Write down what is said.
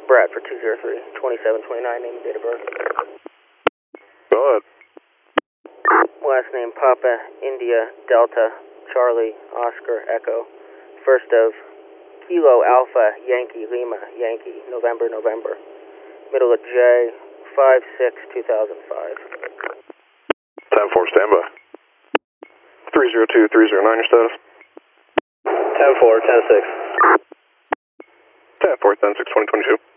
Bradford 203, 2729, name and date of birth. Go ahead. Last name Papa, India, Delta, Charlie, Oscar, Echo. First of Kilo, Alpha, Yankee, Lima, Yankee, November, November. Middle of J, 5/6/2005. 10-4, standby. 302-309, your status? 10-4, 10-6. 10-4, 10-6, 2022.